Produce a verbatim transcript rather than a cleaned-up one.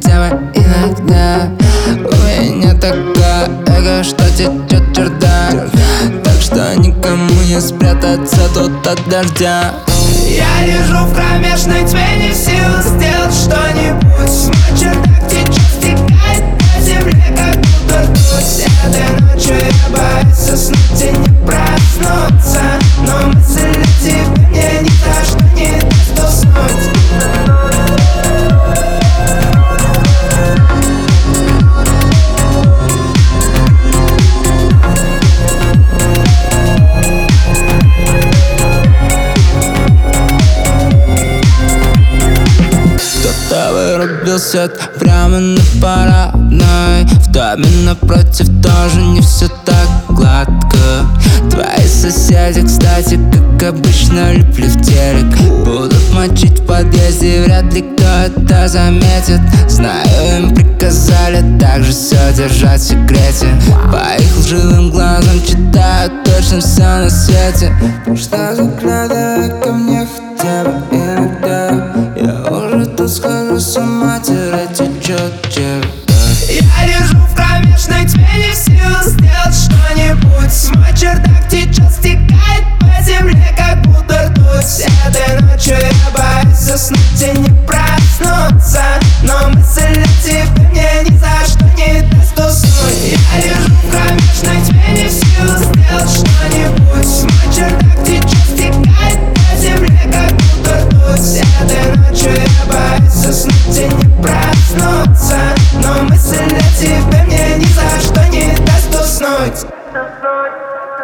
хотя бы иногда. У меня такая эго, что течет чердак, так что никому не спрятаться тут от дождя. Я лежу в кромешной тьме, не в силах сделать что-нибудь. Мой чердак течет, стекает по земле, как будто ртуть. Этой ночью я боюсь заснуть и не проснуться, но мысль о тебе мне ни за что не даст уснуть. Кто-то вырубил свет прямо на парадной. В доме напротив тоже не все так гладко. Твои соседи, кстати, как обычно, липли в телек. Будут мочить в подъезде, вряд ли кто это заметит. Знаю, им приказали также все держать в секрете. По их лживым глазам читают точно все на свете. Что заглядывай ко мне хотя бы иногда. Я уже тут схожу с ума, тире течет чердак. Я лежу в кромешной тьме, не в силах сделать что-нибудь. Мой чердак течет, стекает по земле, как будто ртуть. Этой ночью я боюсь заснуть и не проснуться, но мысль о тебе мне ни за что не даст уснуть. Я лежу в кромешной тьме, не в силах сделать что-нибудь. Мой чердак течет, стекает по земле, как будто ртуть. Этой ночью я боюсь заснуть и не проснуться, но мысль о тебе мне ни за что не даст уснуть.